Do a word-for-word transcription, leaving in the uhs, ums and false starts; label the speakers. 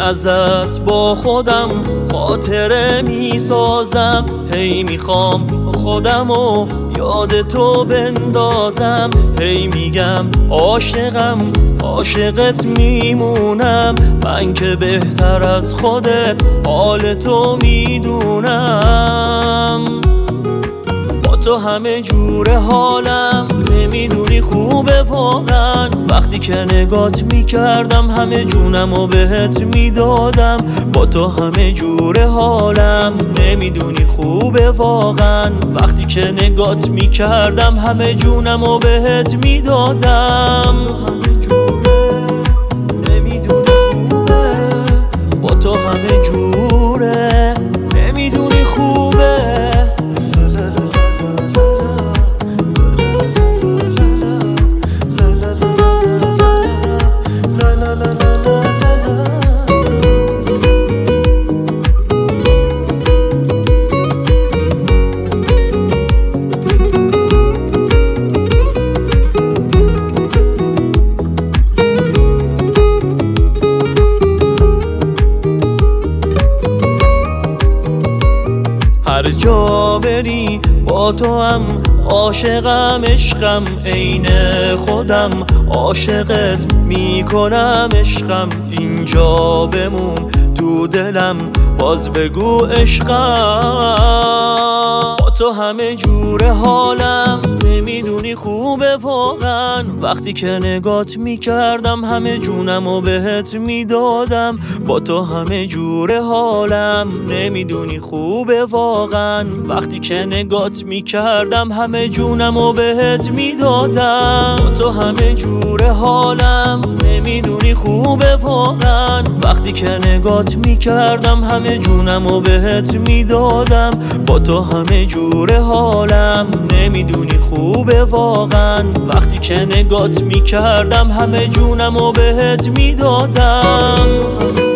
Speaker 1: ازت با خودم خاطره می سازم، هی میخوام خودمو یاد تو بندازم، هی میگم عاشقم عاشقت میمونم، من که بهتر از خودت حال تو میدونم. با تو همه جور حالم، نمیدونی خوبه واقعا، وقتی که نگات میکردم همه جونمو بهت میدادم. با تو همه جور حالم، نمیدونی خوبه واقعا، وقتی که نگات میکردم همه جونمو بهت میدادم. نمیدونی خوبه، با تو همه جوره، نمیدونی خوبه. هر جا بری با تو هم عاشقم، عشقم عین خودم، عاشقت میکنم عشقم، اینجا بمون تو دلم باز بگو عشقم. با تو همه جور حالم، نمیدونی خوبه واقعا، وقتی که نگات میکردم همه جونمو بهت میدادم. با تو همه جور حالم، نمیدونی خوبه واقعا، وقتی که نگات میکردم همه جونمو بهت میدادم. با تو همه جور حالم، نمیدونی خوبه واقعا، وقتی که نگات میکردم همه جونمو بهت میدادم. با تو همه جور حالم، نمیدونی خوبه واقعا، وقتی که نگات میکردم همه جونمو بهت میدادم.